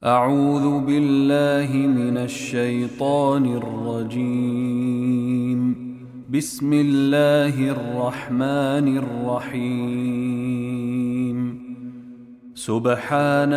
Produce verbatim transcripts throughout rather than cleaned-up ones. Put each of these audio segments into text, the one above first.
أعوذ بالله من الشيطان الرجيم. بسم الله الرحمن الرحيم. سبحان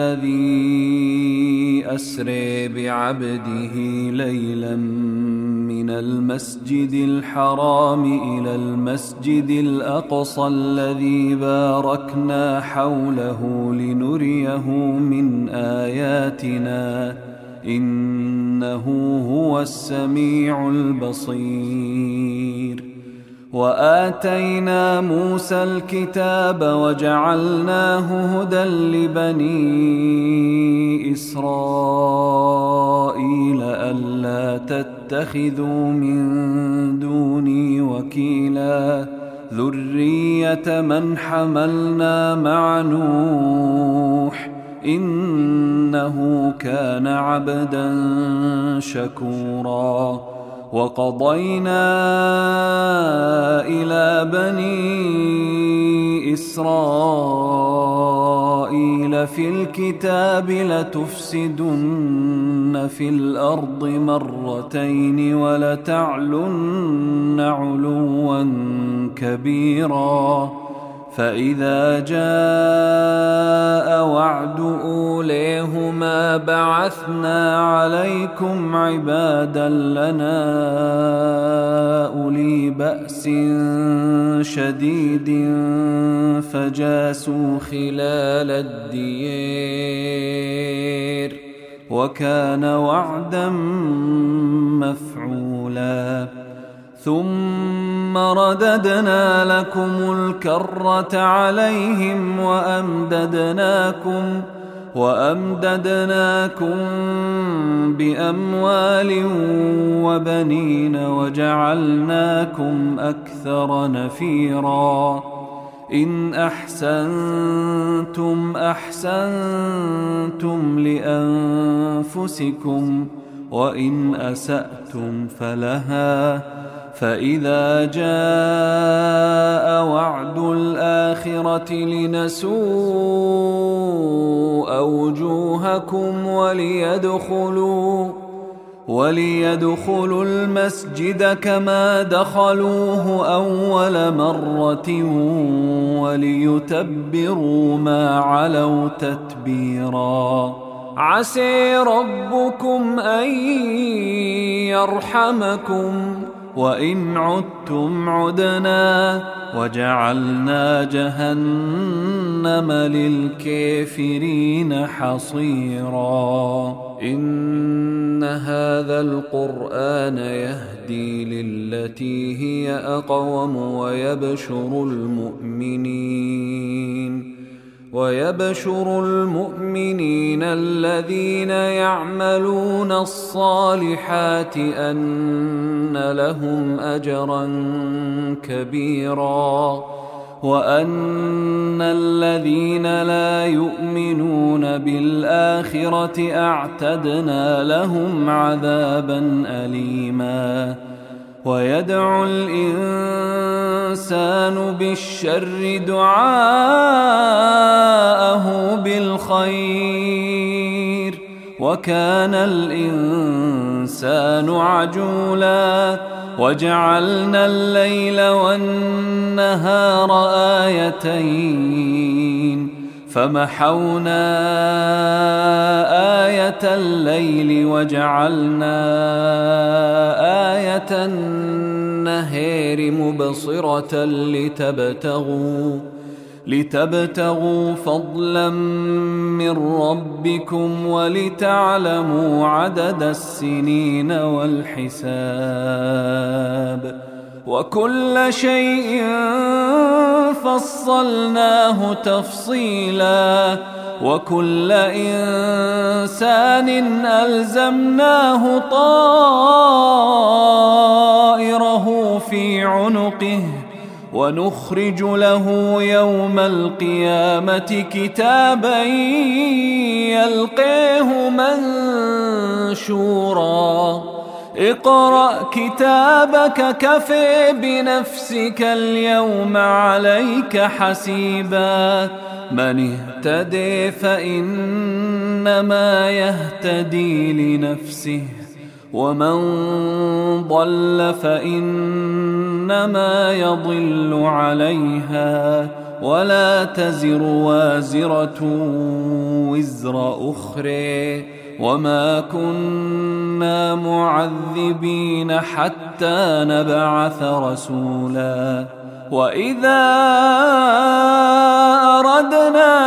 الذي أسرى بعبده ليلا من المسجد الحرام إلى المسجد الأقصى الذي باركنا حوله لنريه من آياتنا إنه هو السميع البصير. وآتينا موسى الكتاب وجعلناه هدى لبني إسرائيل ألا تتخذوا من دوني وكيلا ذرية من حملنا مع نوح إنه كان عبدا شكورا. وقضينا إلى بني إسرائيل في الكتاب لتفسدن في الأرض مرتين ولتعلن علوا كبيرا. فإذا جاء وعد أوليهما بعثنا عليكم عبادا لنا أولي بأس شديد فجاسوا خلال الديار وكان وعدا مفعولا. ثم رددنا لكم الكرة عليهم وأمددناكم وأمددناكم بأموال وبنين وجعلناكم أكثر نفيرا. إن أحسنتم أحسنتم لأنفسكم وإن أسأتم فلها. فإذا جاء وعد الآخرة لنسوء وجوهكم وليدخلوا وليدخلوا المسجد كما دخلوه أول مرة وليتبروا ما علوا تتبيرا. عسى ربكم أن يرحمكم وإن عدتم عدنا وجعلنا جهنم للكافرين حصيرا. إن هذا القرآن يهدي للتي هي أقوم ويبشر المؤمنين ويبشر المؤمنين الذين يعملون الصالحات أن لهم أجرا كبيرا وأن الذين لا يؤمنون بالآخرة أعتدنا لهم عذابا أليما. ويدعو الإنسان بالشر دعاءه بالخير وكان الإنسان عجولا. وجعلنا الليل والنهار آيتين فمحونا آية الليل وجعلنا آية النهار مبصرة لتبتغوا لتبتغوا فضلا من ربكم ولتعلموا عدد السنين والحساب. وكل شيء فصلناه تفصيلا. وكل إنسان ألزمناه طائره في عنقه ونخرج له يوم القيامة كتابا يلقيه منشورا اقرأ كتابك كفى بنفسك اليوم عليك حسيبا من اهتدي فإنما يهتدي لنفسه ومن ضل فإنما يضل عليها ولا تزر وازرة وزر أخرى وما كنا معذبين حتى نبعث رسولا وإذا أردنا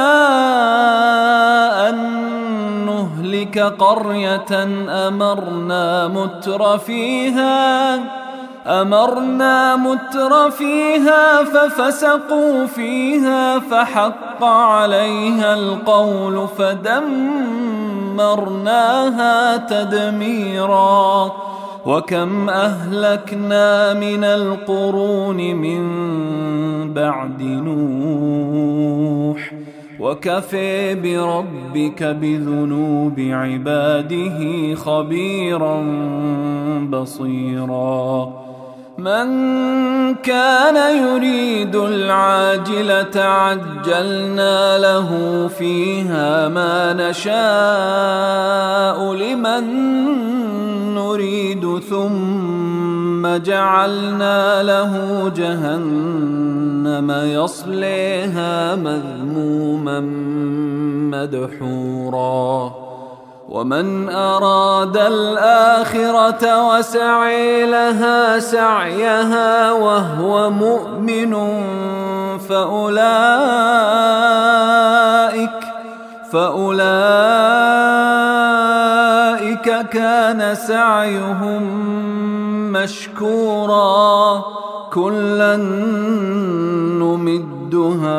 أن نهلك قرية أمرنا متر فيها أمرنا متر فيها ففسقوا فيها فحق عليها القول فدمرناها تدميرا وكم أهلكنا من القرون من بعد نوح وكفى بربك بذنوب عباده خبيرا بصيرا من كان يريد العاجلة عجلنا له فيها ما نشاء لمن نريد ثم جعلنا له جهنم يصليها مذموما مدحورا ومن أراد الآخرة وسعي لها سعيها وهو مؤمن فأولئك فأولئك كان سعيهم مشكورا كلا نمد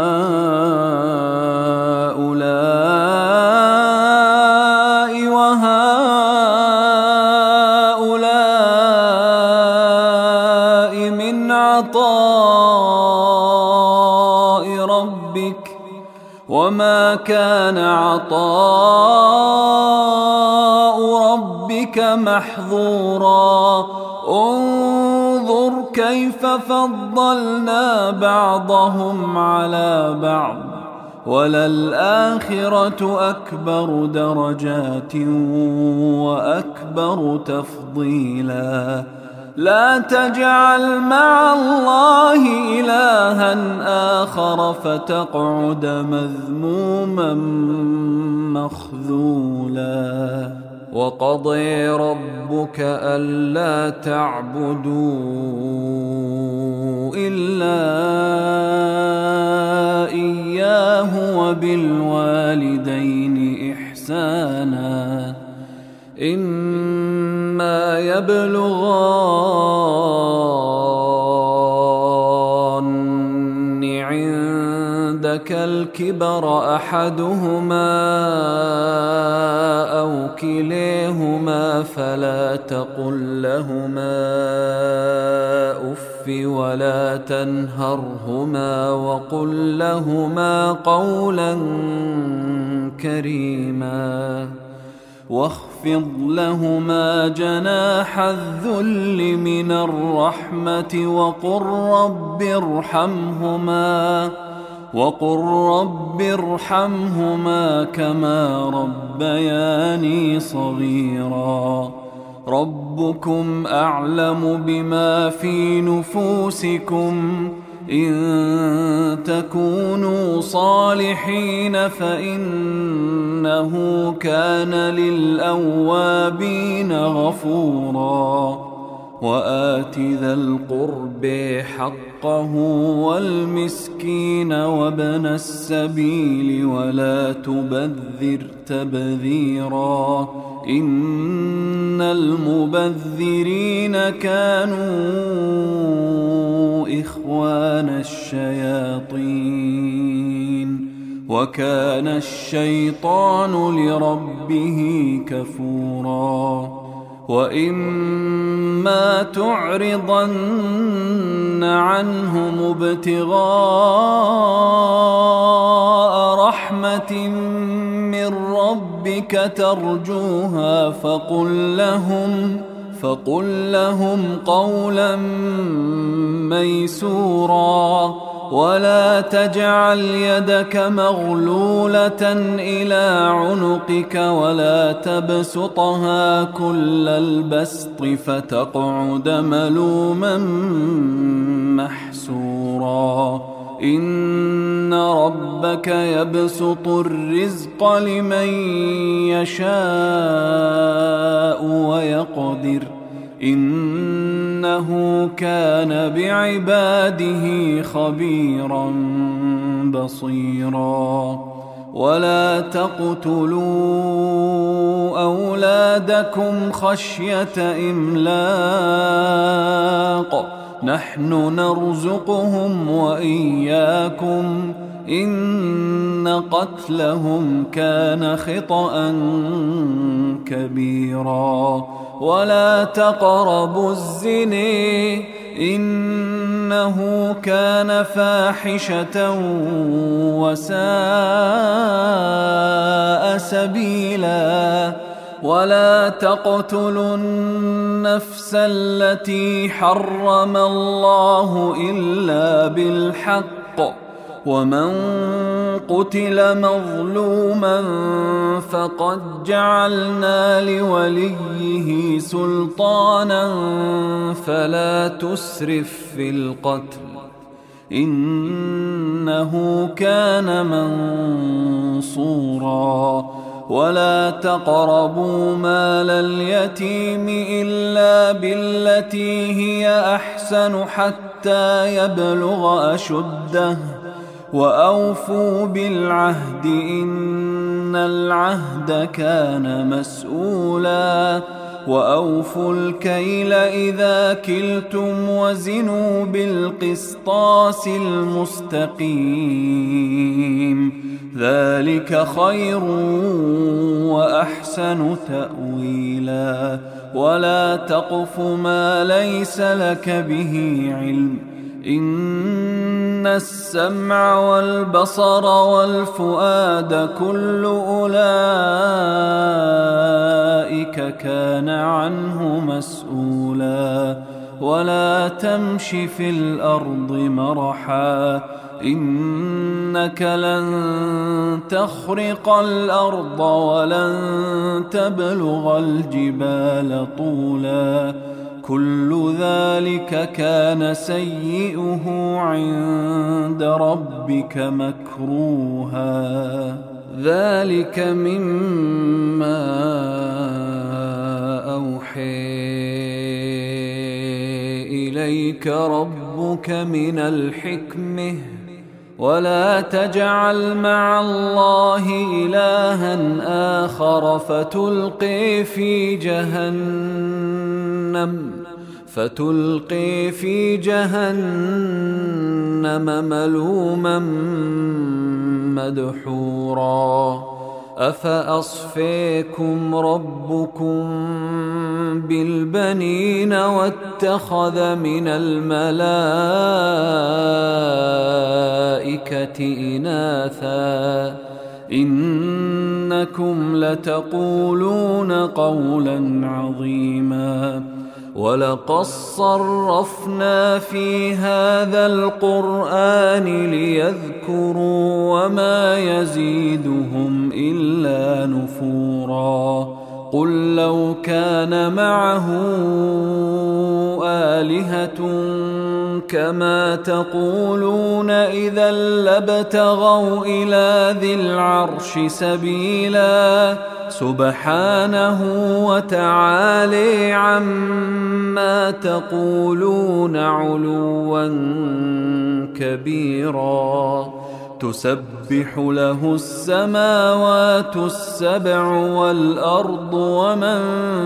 هؤلاء وهؤلاء من عطاء ربك وما كان عطاء ربك محظورا انظر كيف فضلنا بعضهم على بعض وللآخرة أكبر درجات وأكبر تفضيلا لا تجعل مع الله إلها آخر فتقعد مذموما مخذولا وقضي ربك ألا تعبدوا إلا إياه وبالوالدين إحسانا إما يبلغن عندك الكبر أحدهما أو كليهما فلا تقل لهما أف ولا تنهرهما وقل لهما قولا كريما واخفض لهما جناح الذل من الرحمة وقل رب ارحمهما وقل رب ارحمهما كما ربياني صغيرا ربكم أعلم بما في نفوسكم إن تكونوا صالحين فإنه كان للأوابين غفورا وآت ذا القرب حقه والمسكين وابن السبيل ولا تبذر تبذيرا إن المبذرين كانوا إخوان الشياطين وكان الشيطان لربه كفورا وإما تعرضن عنهم ابتغاء رحمة من ربك ترجوها فقل لهم فقل لهم قولا ميسورا ولا تجعل يدك مغلولة إلى عنقك ولا تبسطها كل البسط فتقعد ملوما محسورا إن ربك يبسط الرزق لمن يشاء ويقدر إنه كان بعباده خبيرا بصيرا ولا تقتلوا أولادكم خشية إملاق نحن نرزقهم وإياكم إن قتلهم كان خطأ كبيرا ولا تقربوا الزنا إنه كان فاحشة وساء سبيلا ولا تقتلوا النفس التي حرم الله إلا بالحق ومن قتل مظلوما فقد جعلنا لوليه سلطانا فلا تسرف في القتل إنه كان منصورا ولا تقربوا مال اليتيم إلا بالتي هي أحسن حتى يبلغ أشده وأوفوا بالعهد إن العهد كان مسؤولا وأوفوا الكيل إذا كلتم وزنوا بالقسطاس المستقيم ذلك خير وأحسن تأويلا ولا تقف ما ليس لك به علم إن السمع والبصر والفؤاد كل أولئك كان عنه مسؤولا ولا تمش في الأرض مرحا إنك لن تخرق الأرض ولن تبلغ الجبال طولا كل ذلك كان سيئه عند ربك مكروها ذلك مما أوحي إليك ربك من الحكمة ولا تجعل مع الله إلها آخر فتلقي في جهنم فتلقي في جهنم ملوما مدحورا أفأصفيكم ربكم بالبنين واتخذ من الملائكة إناثا إنكم لتقولون قولا عظيما ولقد صرفنا في هذا القرآن ليذكروا وما يزيدهم إلا نفورا قل لو كان معه آلهة كما تقولون إذا لابتغوا إلى ذي العرش سبيلا سبحانه وتعالى عما تقولون علوا كبيرا تسبح له السماوات السبع والأرض ومن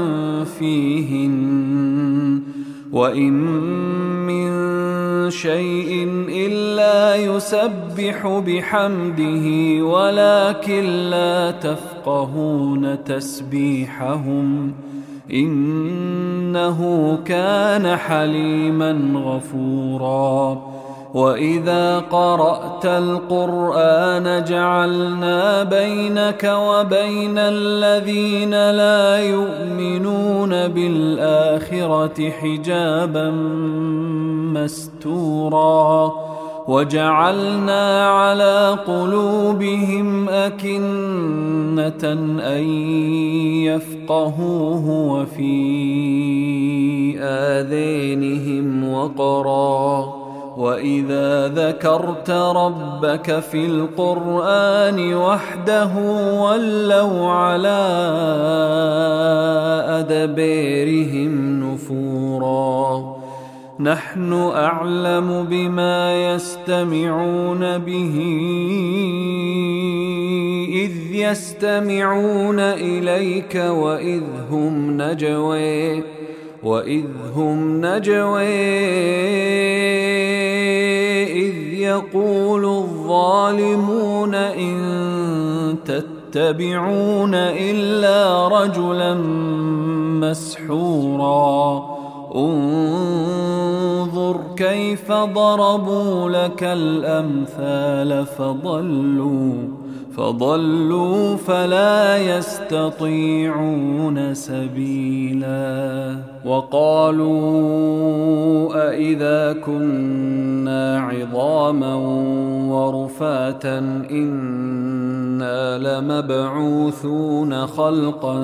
فيهن وإن من شيء إلا يسبح بحمده ولكن لا تفقهون تسبيحهم إنه كان حليما غفورا وإذا قرأت القرآن جعلنا بينك وبين الذين لا يؤمنون بالآخرة حجابا مستورا وجعلنا على قلوبهم أكنة أن يفقهوه وفي آذانهم وقرا وإذا ذكرت ربك في القرآن وحده ولوا على أدبارهم نفورا نحن أعلم بما يستمعون به إذ يستمعون إليك وإذ هم نجوى وإذ هم نجوى إذ يقول الظالمون إن تتبعون إلا رجلا مسحورا انظر كيف ضربوا لك الأمثال فضلوا فضلوا فلا يستطيعون سبيلا وقالوا أإذا كنا عظاما ورفاتا إنا لمبعوثون خلقا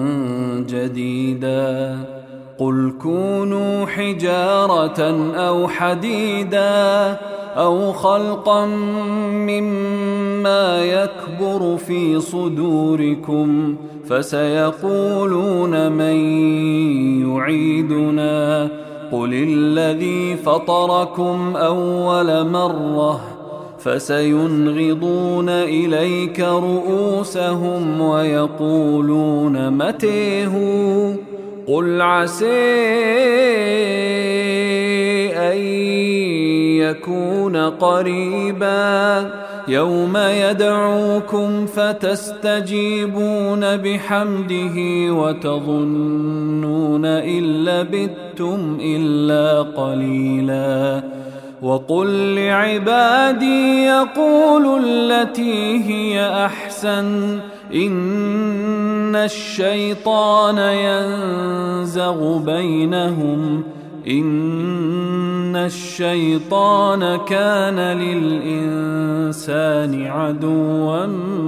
جديدا قل كونوا حجارة أو حديدا أو خلقا مما يكبر في صدوركم فسيقولون من يعيدنا قل الذي فطركم أول مرة فسينغضون إليك رؤوسهم ويقولون متى هو قل عسى أن يكون قريبا يوم يدعوكم فتستجيبون بحمده وتظنون إن لبثتم إلا قليلا وقل لعبادي يقولوا التي هي أحسن إن الشيطان ينزغ بينهم إن الشيطان كان للإنسان عدوا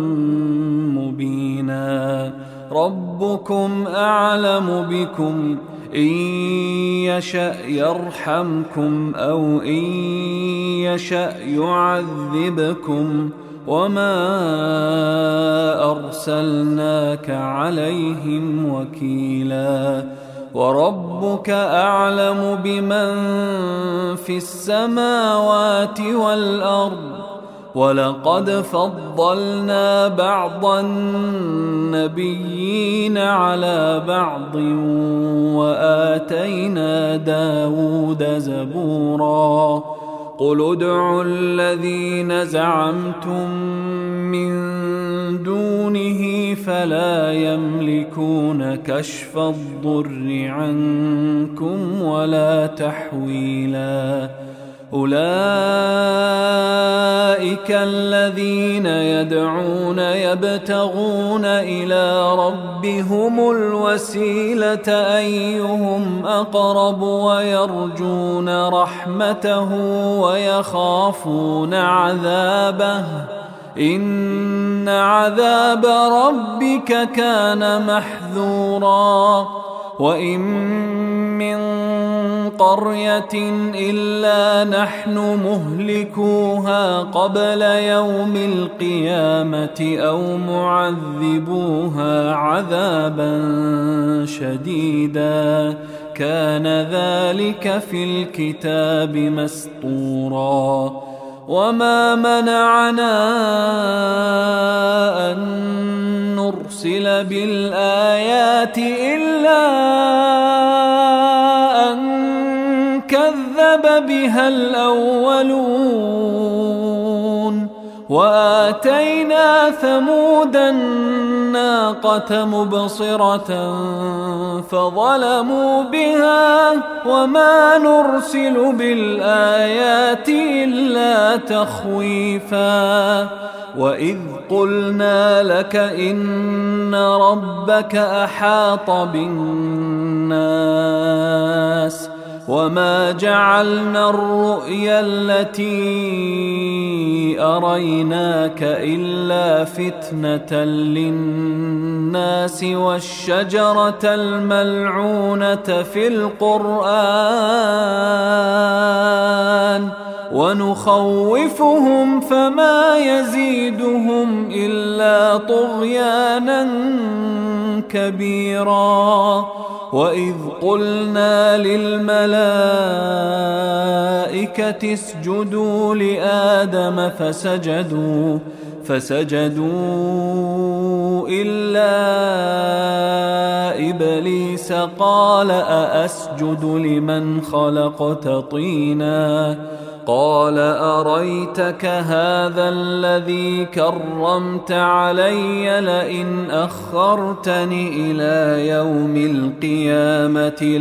مبينا ربكم أعلم بكم إن يشأ يرحمكم أو إن يشأ يعذبكم وما أرسلناك عليهم وكيلا وربك أعلم بمن في السماوات والأرض ولقد فضلنا بعض النبيين على بعض وآتينا داود زبورا قل ادعوا الذين زعمتم من دونه فلا يملكون كشف الضر عنكم ولا تحويلا أولئك الذين يدعون يبتغون إلى ربهم الوسيلة أيهم أقرب ويرجون رحمته ويخافون عذابه إن عذاب ربك كان محذورا وإن من قرية إلا نحن مهلكوها قبل يوم القيامة أو معذبوها عذابا شديدا كان ذلك في الكتاب مسطورا وما منعنا أن نرسل بالآيات إلا أن كذب بها الأولون وآتينا ثمود الناقة مبصرة فظلموا بها وما نرسل بالآيات إلا تخويفا وإذ قلنا لك إن ربك أحاط بالناس وما جعلنا الرؤيا التي أريناك إلا فتنة للناس والشجرة الملعونة في القرآن ونخوفهم فما يزيدهم إلا طغيانا كبيرا وإذ قلنا للملائكة اسجدوا لآدم فسجدوا فسجدوا إلا إبليس قال أأسجد لمن خلقت طينا قال أريتك هذا الذي كرمت علي لئن أخرتني إلى يوم القيامة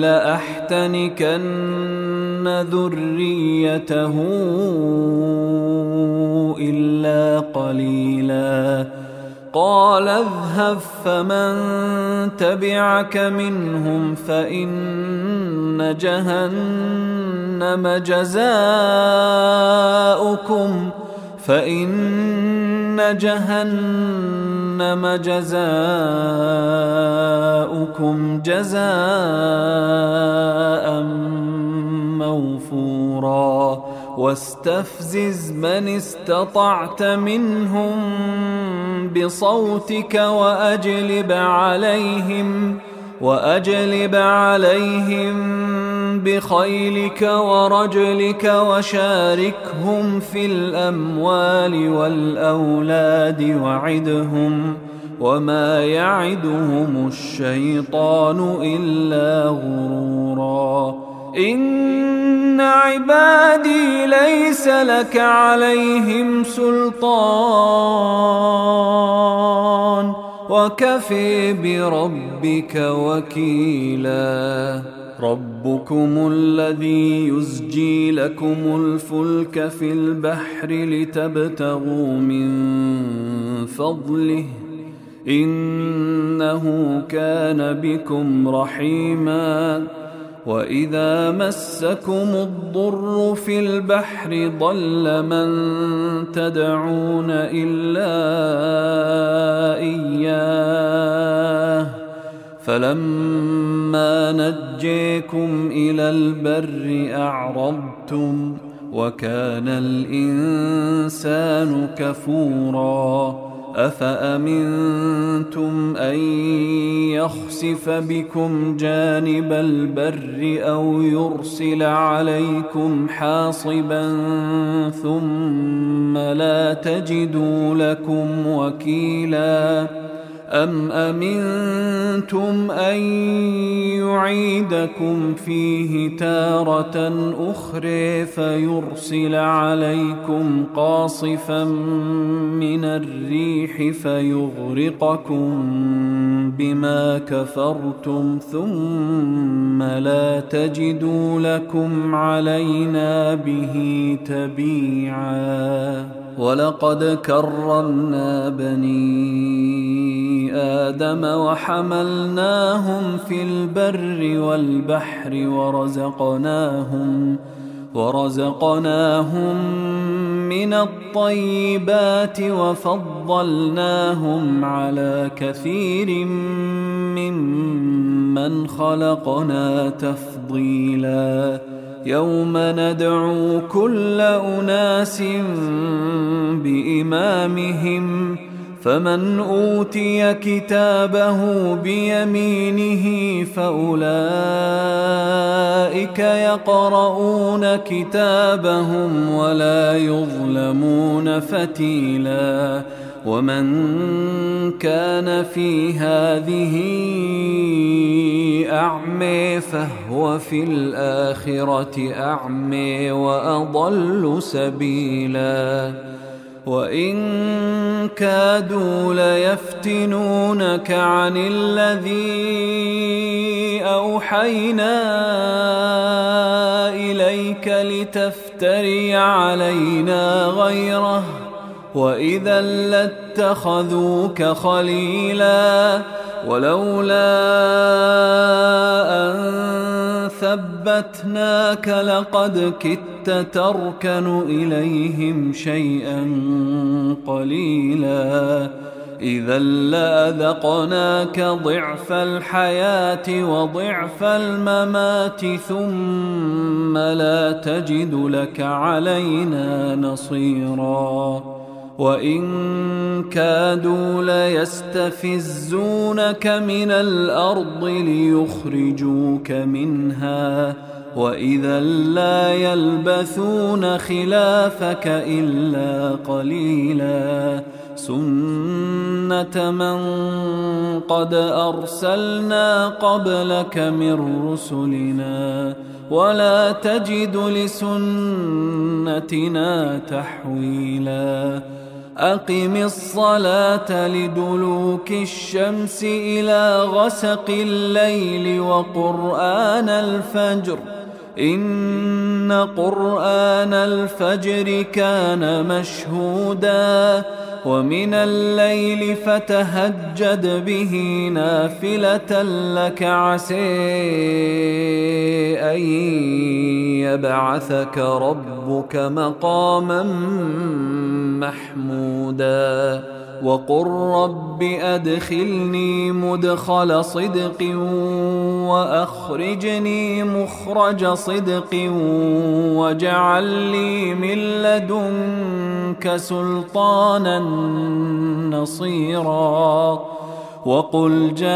لأحتنكن ذريته إلا قليلا قال اذهب فمن تبعك منهم فإن جهنم جزاؤكم فإن جهنم جزاؤكم جزاء موفورا واستفزز من استطعت منهم بصوتك وأجلب عليهم وأجلب عليهم بخيلك ورجلك وشاركهم في الأموال والأولاد وعدهم وما يعدهم الشيطان إلا غرورا إن عبادي ليس لك عليهم سلطان وكفي بربك وكيلا ربكم الذي يزجي لكم الفلك في البحر لتبتغوا من فضله إنه كان بكم رحيما وإذا مسكم الضر في البحر ضل من تدعون إلا إياه فلما نجيكم إلى البر أعرضتم وكان الإنسان كفورا أفأمنتم أن يخسف بكم جانب البر أو يرسل عليكم حاصبا ثم لا تجدوا لكم وكيلا أم أمنتم أن يعيدكم فيه تارة أخرى فيرسل عليكم قاصفا من الريح فيغرقكم بما كفرتم ثم لا تجدوا لكم علينا به تبيعا ولقد كرمنا بني آدم وحملناهم في البر والبحر ورزقناهم ورزقناهم من الطيبات وفضلناهم على كثير ممن خلقنا تفضيلا يوم ندعو كل أناس بإمامهم فمن أوتي كتابه بيمينه فأولئك يقرؤون كتابهم ولا يظلمون فتيلا ومن كان في هذه أعمى فهو في الآخرة أعمى وأضل سبيلا وإن كادوا ليفتنونك عن الذي أوحينا إليك لتفتري علينا غيره وإذا لاتخذوك خليلا ولولا أن ثبتناك لقد كدت تركن إليهم شيئا قليلا إذا لأذقناك ضعف الحياة وضعف الممات ثم لا تجد لك علينا نصيرا وإن كادوا ليستفزونك من الأرض ليخرجوك منها وإذا لا يلبثون خلافك إلا قليلا سنة من قد أرسلنا قبلك من رسلنا ولا تجد لسنتنا تحويلا أقم الصلاة لدلوك الشمس إلى غسق الليل وقرآن الفجر إن قرآن الفجر كان مشهودا ومن الليل فتهجد به نافلة لك عسى أن يبعثك ربك مقاما محمودا وقل رب أدخلني مدخل صدق وأخرجني مخرج صدق واجعل لي من لدنك سلطانا نصيرا وقل جاء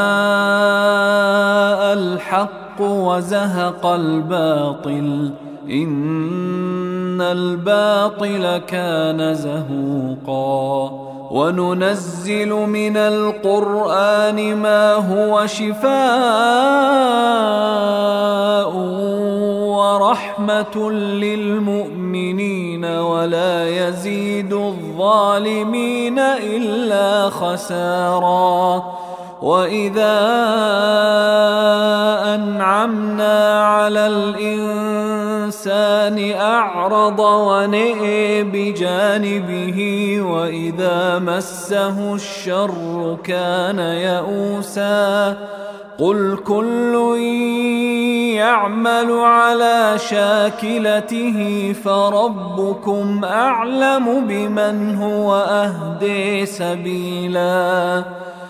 الحق وزهق الباطل إن الباطل كان زهوقا وننزل من القرآن ما هو شفاء ورحمة للمؤمنين ولا يزيد الظالمين إلا خسارا وإذا أنعمنا على الإنسان أعرض ونئ بجانبه وإذا مسه الشر كان يئوسا قل كل يعمل على شاكلته فربكم أعلم بمن هو أهدي سبيلا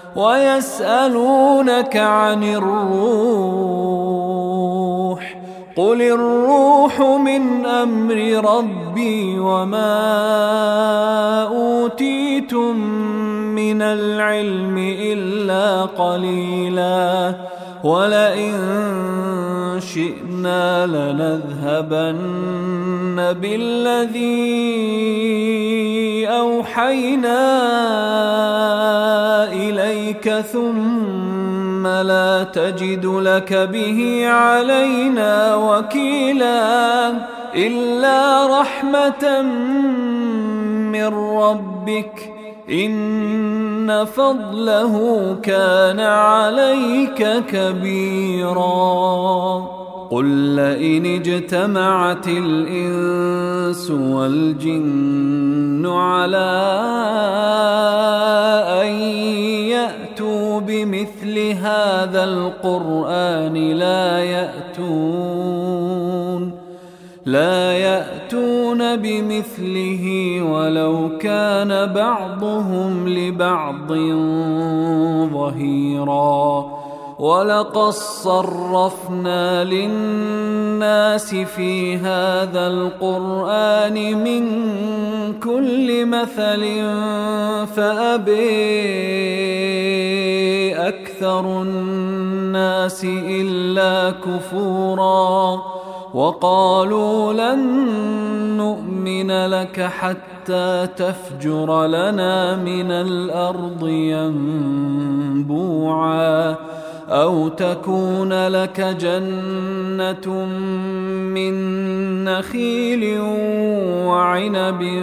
ويسألونك عن الروح قل الروح من أمر ربي وما أوتيتم من العلم إلا قليلا ولئن شئنا لنذهبن بالذي أوحينا إليك ثم لا تجد لك به علينا وكيلا إلا رحمة من ربك إن فضله كان عليك كبيرا قل لئن اجتمعت الإنس والجن على أن يأتوا بمثل هذا القرآن لا يأتون لا يأتون بمثله ولو كان بعضهم لبعض ظهيرا ولقد صرفنا للناس في هذا القرآن من كل مثل فأبى أكثر الناس إلا كفورا وقالوا لن نؤمن لك حتى تفجر لنا من الأرض ينبوعا أو تكون لك جنة من نخيل وعنب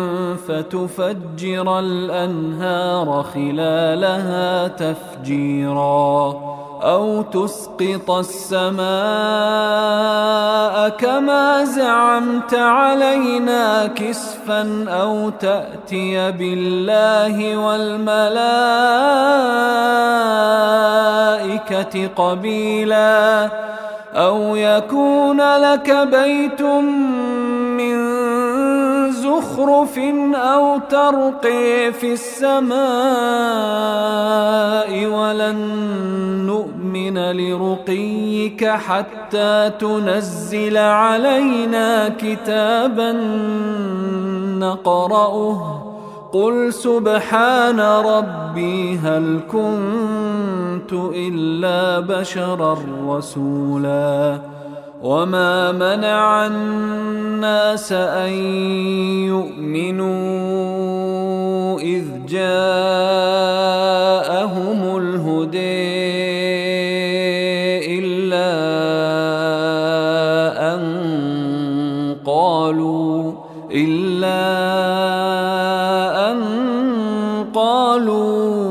فتفجر الأنهار خلالها تفجيرا أو تسقط السماء كما زعمت علينا كسفا أو تأتي بالله والملائكة قبيلا أو يكون لك بيت من زخرف أو ترقي في السماء ولن نؤمن لرقيك حتى تنزل علينا كتابا نقرأه قل سبحان ربي هل كنت إلا بشرا رسولا وما منع الناس أن يؤمنوا إذ جاءهم الهدى إلا أن قالوا إلا أن قالوا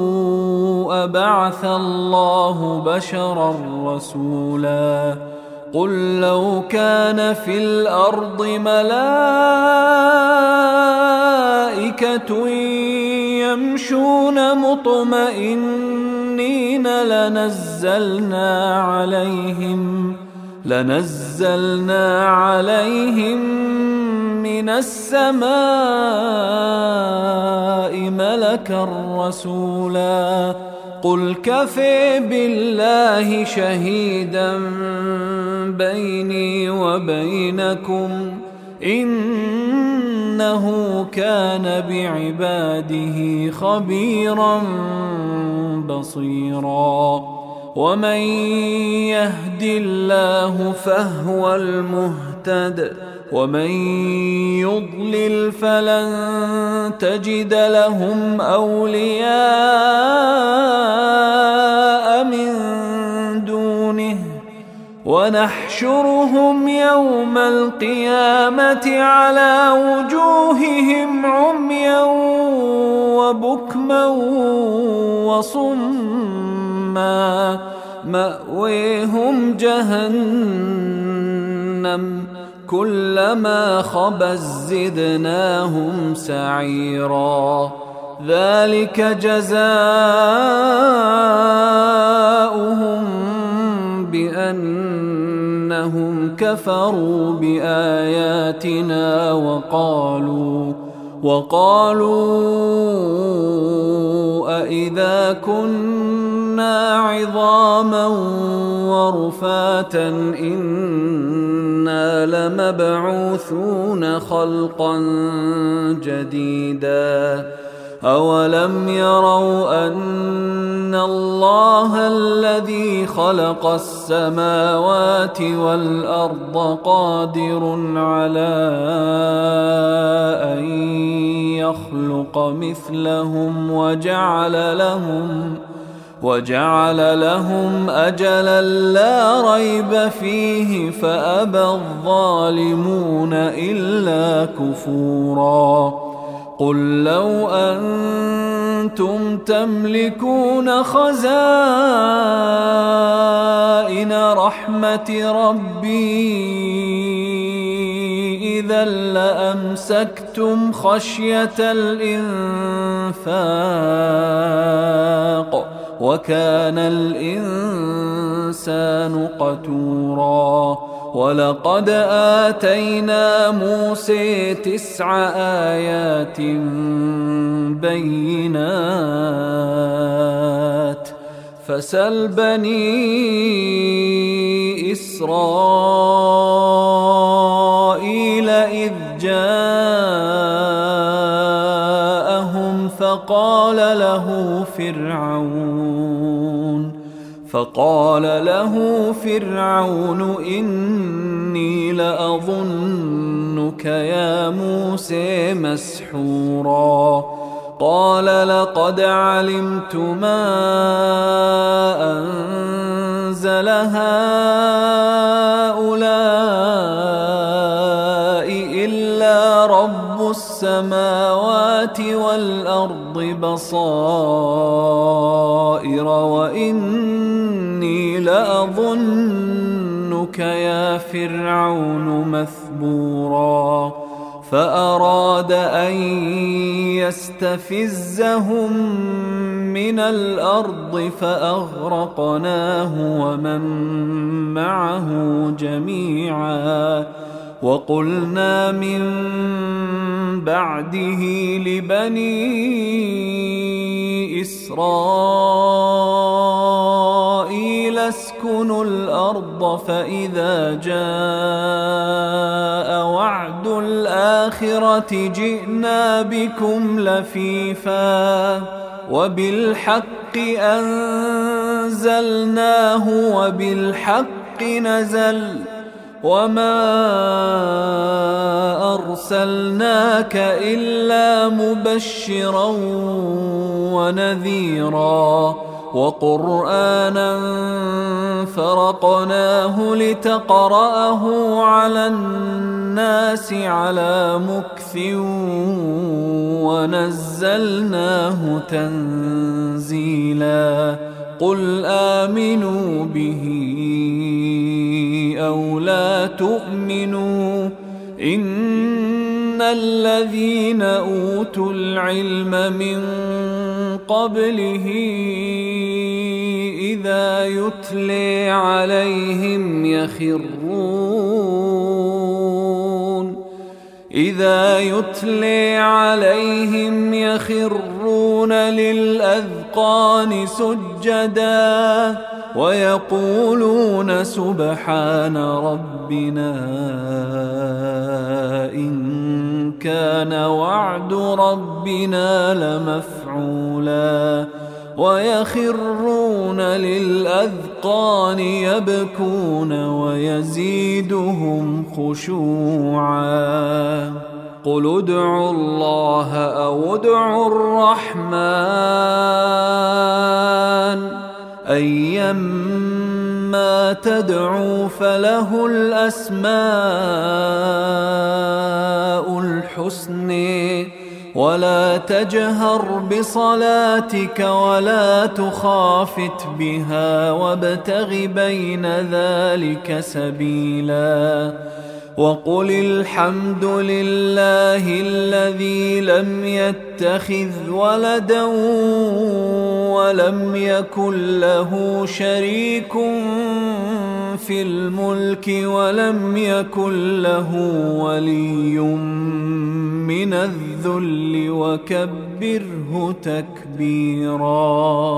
أبعث الله بشرا رسولا قل لو كان في الأرض ملائكة يمشون مطمئنين لنزلنا عليهم لنزلنا عليهم من السماء ملكا رسولا قل كفى بالله شهيدا بيني وبينكم إنه كان بعباده خبيرا بصيرا ومن يهد الله فهو المهتد ومن يضلل فلن تجد لهم أولياء من دونه ونحشرهم يوم القيامة على وجوههم عميا وبكما وصما مأويهم جهنم كلما خبت زدناهم سعيرا ذلك جزاؤهم بأنهم كفروا بآياتنا وقالوا وقالوا أإذا كنا عظاما ورفاتا إنا لمبعوثون خلقا جديدا أولم يروا أن الله الذي خلق السماوات والأرض قادر على أن يخلق مثلهم وجعل لهم وجعل لهم أجلا لا ريب فيه فأبى الظالمون إلا كفورا قل لو أنتم تملكون خزائن رحمة ربي إذا لأمسكتم خشية الإنفاق وكان الإنسان قتورا ولقد آتينا موسى تسع آيات بينات فسل بني إسرائيل إذ جاءهم فقال له فرعون فقال له فرعون إني لأظنك يا موسى مسحورا قال لقد علمت ما أنزل هؤلاء إلا رب السماوات والأرض بصائر وإني لأظنك يا فرعون مثبورا فأراد أن يستفزهم من الأرض فأغرقناه ومن معه جميعا وقلنا من بعده لبني إسرائيل اسكنوا الأرض فإذا جاء وعد الآخرة جئنا بكم لفيفا وبالحق أنزلناه وبالحق نزل وما أرسلناك إلا مبشرا ونذيرا وقرآنا فرقناه لتقرأه على الناس على مكث ونزلناه تنزيلا قل آمنوا به أو لا تؤمنوا إن الذين أوتوا العلم من قبله إذا يتلي عليهم يخرون إذا يتلي عليهم يخرون للأذقان سجدا ويقولون سبحان ربنا إن كان وعد ربنا لمفعولا ويخرون للأذقان يبكون ويزيدهم خشوعا قل ادعوا الله أو ادعوا الرحمن أيما تدعوا فله الأسماء الحسنى ولا تجهر بصلاتك ولا تخافت بها وابتغ بين ذلك سبيلا وقل الحمد لله الذي لم يتخذ ولدا ولم يكن له شريك في الملك ولم يكن له ولي من الذل وكبره تكبيرا.